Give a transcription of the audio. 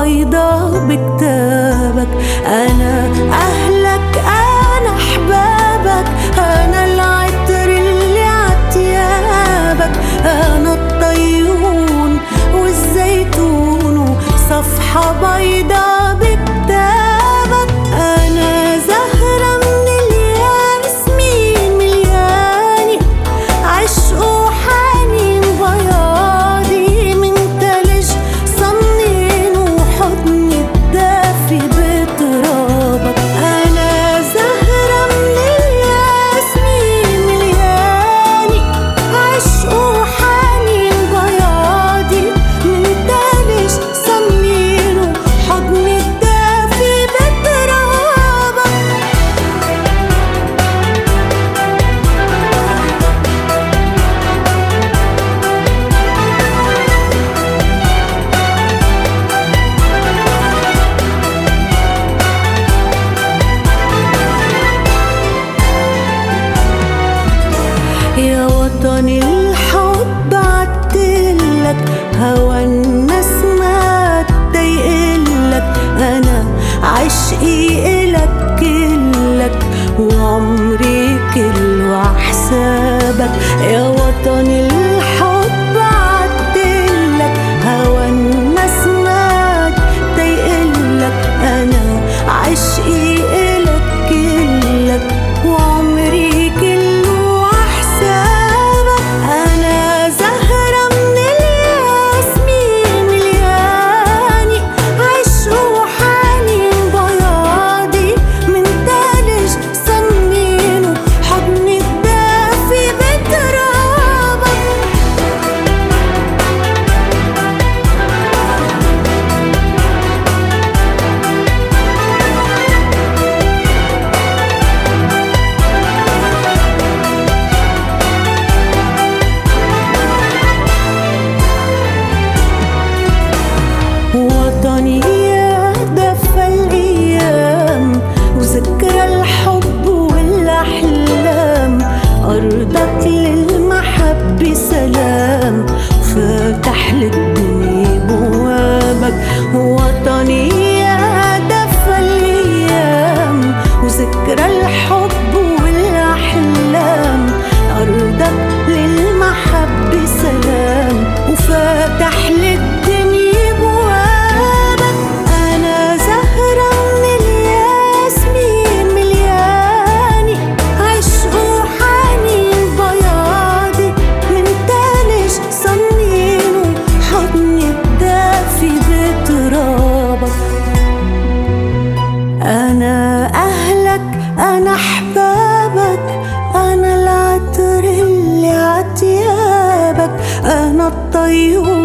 بيضاء بكتابك. أنا أهلك، أنا أحبابك، أنا العطر اللي عتيابك، أنا الطيون والزيتون وصفحة بيضاء بكتابك. أنا زهرة من الياسمين ملياني عشق وحنين بياضي من تلج صنين وحضن الدافي بترابك. أنا زهرة من الياسمين ملياني عشق وحنين بياضي من تلج صنين وحضن الدافي بترابك. يا وطني الحب عدتلك، هوى النسمة تضايقلك، أنا عشقي إلك كلك وعمري كله عحسابك. يا وطني الحب عدتلك، هوى النسمة تضايقلك، أنا عشقي إلك كلك وعمري كله عحسابك. أنا زهرة من الياسمين ملياني عشق وحنين بياضي من تلج صنين وحضن الدافي بترابك. وطني يا دفى الأيام وذكرى الحب والأحلام، أرضك للمحبة سلام وفاتح للدنيا بوابك. وطني يا دفى الأيام وذكرى الحب والأحلام، أرضك للمحبة سلام وفاتح للدنيا بوابك. أنا زهرة من الياسمين ملياني عشق وحنين بياضي من تلج صنين وحضن الدافي بترابك. أنا أهلك، أنا أحبابك، أنا العطر اللي عتيابك، أنا الطيور